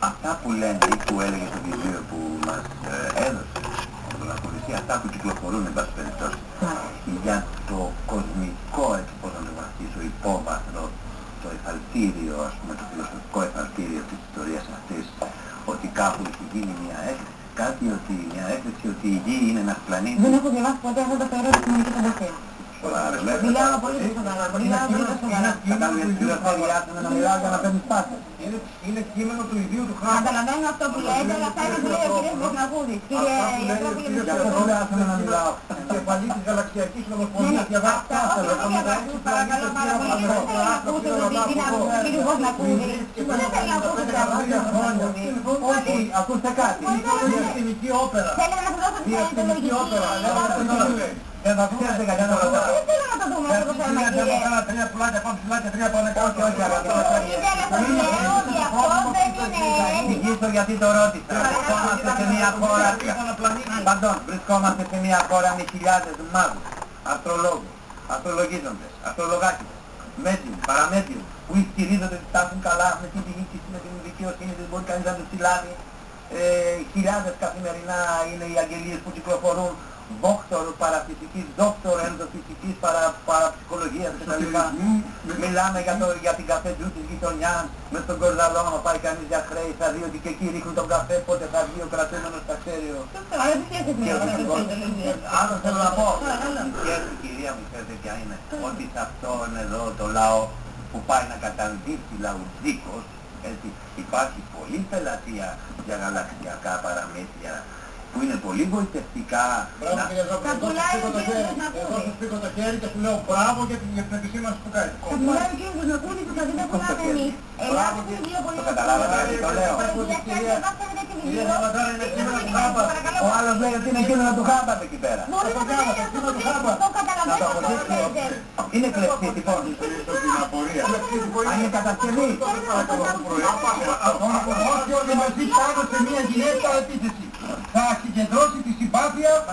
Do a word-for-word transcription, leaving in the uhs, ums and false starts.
αυτά που λένε ή που έλεγε στο βιβλίο που μας ε, έδωσε τον Απολυσία, αυτά που κυκλοφορούν εν πάση περιπτώσει για το κοσμικό, έτσι πώς να το βαθίσω, υπόβαθρο, το εφαλτήριο, ας πούμε, το φιλοσοφικό εφαλτήριο της ιστορίας αυτής, ότι κάπου έχει γίνει μια έκθεση, κάτι ότι, μια έκθεση ότι η Γη είναι ένας πλανήτης. Δεν έχω διαβάσει ποτέ αυτό το θεωρώ επιστημονική φαντασία. Μιλάω πολύ σοβαρά, μιλάω πολύ σοβαρά. Θα κάνουμε μια πληροφορία να μιλάω για να παίρνει σπάσεις. Είναι κείμενο του ιδίου του χάρτη. Καταλαβαίνω αυτό που λέτε, αλλά αυτά είναι που λέει ο κύριος Βοσνακούδης. Κύριε Ιατρόπουλε, Γι' αυτό δεν άφηνα να μιλάω. Κεφαλή της Γαλαξιακής Ομοσπονδίας διαβάστε αυτό. Παρακαλώ πάρα πολύ, δεν θέλω να ακούσω την δύναμη του κύριου Βοσνακούδη. Δεν θέλω να ακούσω την δύναμη του κύριου Όχι, ακούστε κάτι. Διαστημική όπερα. Θέλετε να σας δώσω την Διαστημική όπερα. Δεν θα ξέρετε κανένα να ρωτάω. Δεν θέλω να το δούμε αυτό το θέμα, κύριε. Τρία πουλάκια πάνω ψηλάκια, τρία πάνω κάτω. Όχι, όχι, αλλά Ήθελα να σας λέω ότι αυτό δεν είναι εξηγήσω γιατί το ρώτησα. Βρισκόμαστε σε μια χώρα, παντών, βρισκόμαστε σε μια χώρα με χιλιάδες μάγους, αστρολόγους, αστρολογίζοντες, αστρολογάκιδες, medium, παραμedium, που ισχυρίζονται ότι στάθουν καλά με την διοίκηση, με την δικαιοσύνη, δεν μπορεί κανείς να τους συλλάβει. Ε, χιλιάδες καθημερινά είναι οι αγγελίες που κυκλοφορούν, δόκτωρ παραφυσικής, δόκτωρ ενδοφυσικής, παρα, παραψυχολογίας κτλ. Μιλάμε για, το, για την καφετζού της γειτονιάς, με τον κορδαλό, να πάει κανείς για χρέη, θα δει ότι και εκεί ρίχνουν τον καφέ, πότε θα βγει ο κρατούμενος στα ξέριο. Αλλά δεν σχέσεις με αυτό το Άλλο θέλω να πω, η σχέση, κυρία μου, ξέρετε ποια είναι, ότι σε αυτόν εδώ το λαό που πάει να καταντήσει λαουτζίκος, έτσι, υπάρχει πολλή πελατεία για γαλαξιακά παραμύθια, που είναι πολύ βοηθευτικά. Μπράβο κύριε Ζώπη, εγώ σας πήκω το χέρι και σου λέω μπράβο για την επισήμανση που κάνετε. Θα πουλάει ο κύριος Βοσνακούδης που θα δείτε πουλάμε εμείς. Ελάτε το βιβλίο πολύ. Το καταλάβατε γιατί το λέω. Κύριε Σαββατάρα, είναι κείμενο του Χάμπαρτ. Ο άλλος λέει ότι είναι κείμενο του Χάμπαρτ εκεί πέρα. Μπορεί να το λέει αυτό το τρίτο, το καταλαβαίνω αυτό που λέτε. Είναι κλεφτή τυπών. Αν είναι κατασκευή. Όσοι όλοι μαζί πάνω σε μια γυναίκα επίθεση θα συγκεντρώσει τη συμπάθεια